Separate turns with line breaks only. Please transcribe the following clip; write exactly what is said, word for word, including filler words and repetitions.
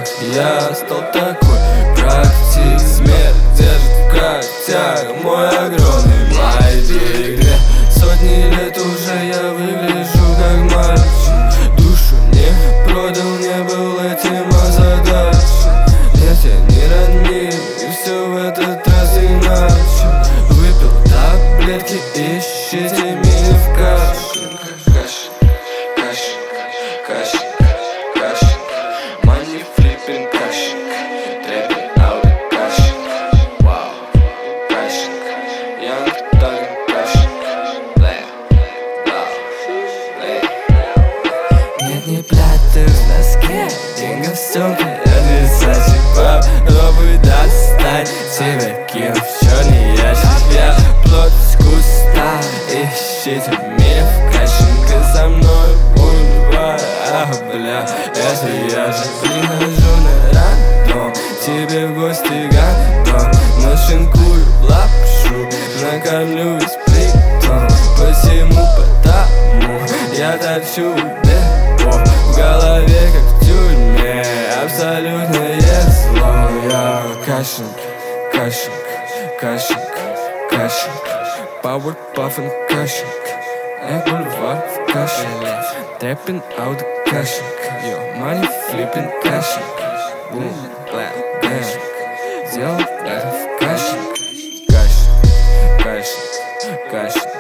Я стал такой практик, смерть держит в когтях мой огромный мальчик. Две сотни лет уже я выгляжу как мальчик. Душу не продал, не был этим озадачен. Эти не родные, и все в этот раз иначе. Выпил таблетки, ищите меня в каше. Каши, каши, каши, каши. Money flipping каши. Трэппин ауто каши. Вау, каши. Young Thug каши. Блэ, вау, блэ. Нет, не платы в носке, деньги в сумке. Адреса попробуй достать тебя, кину в черный ящик. Я плод с куста, ищите меня в кашинке. За мной бульвар, ах, бля, это я же прихожу на рандом, тебе в гости готов. Нашинкую лапшу, накормлю из притон. Посему потому я торчу депо, в голове как в тюрьме, абсолютное зло. Я кашинг, кашинг, кашинг, кашинг. Power puffin кашинг. Я бульвар в кашинг. Трэппин ауто кашинг. Yo, money flipping кашинг. Бум, бла, кашинг. Сделал это в кашинг. Кашинг, кашинг, кашинг.